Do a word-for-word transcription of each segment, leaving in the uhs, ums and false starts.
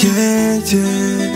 Keje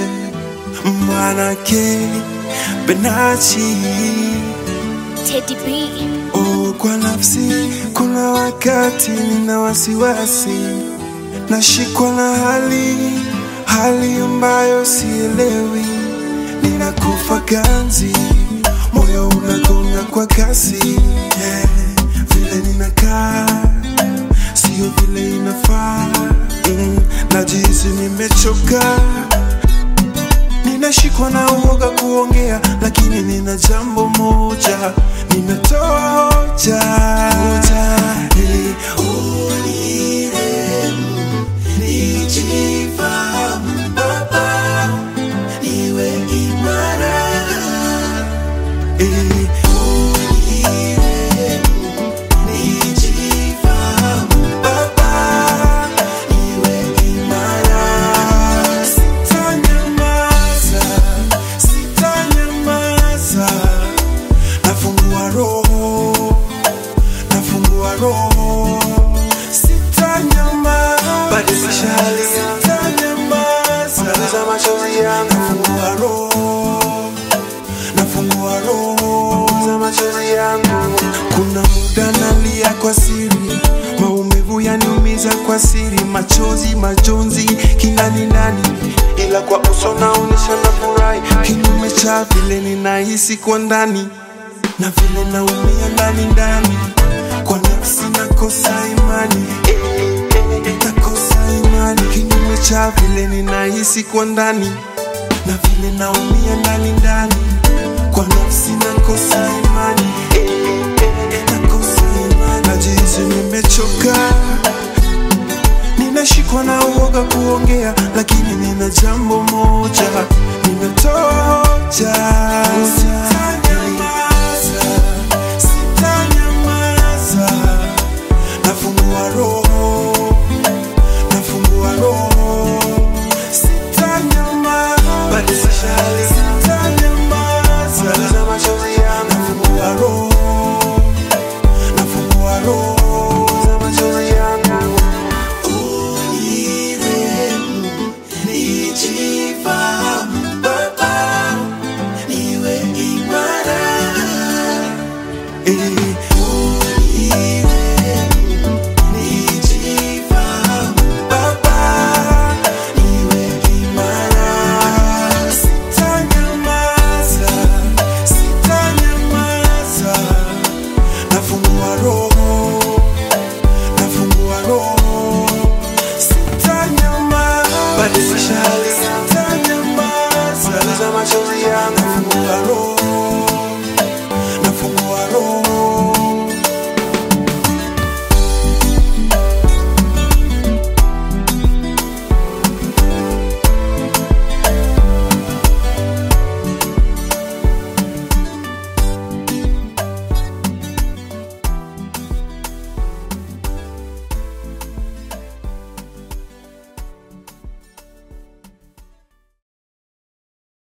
Manake Benachi Teddy B. Oh, kwa nafsi kuna wakati nina wasiwasi, nashikwa na hali hali ambayo sielewi, ninakufa ganzi, moyo unagonga kwa kasi, yeah. Vile ninakaa sio vile inafaa, mm, najihisi nimechoka, ninashikwa na uoga kuongea, lakini nina jambo moja ninatoa hoja, ili unirehemu, nijifahamu Baba, niwe imara, ili unirehemu, nijifahamu Baba, niwe imara. Sitanyamaza, sitanyamaza, nafungua roho, nafungua roho, sitanyamaza, badilisha hali, sitanyamaza, maliza machozi yangu, nafungua roho, nafungua roho, maliza machozi yangu. Kuna muda nalia kwa siri, maumivu yaniumiza kwa siri, machozi majonzi kinani ndani, ila kwa uso naonesha na furahi, kinyume cha vile ninahisi kwa ndani, na vile naumia ndani ndani, kwa nafsi nakosa imani, nakosa imani, kinyume cha vile ninahisi kwa ndani, na vile naumia ndani ndani, kwa nafsi nakosa imani, nakosa imani, najihisi nimechoka, ninashikwa na uoga kuongea, lakini nina jambo moja ninatoa hoja, sitanyamaza.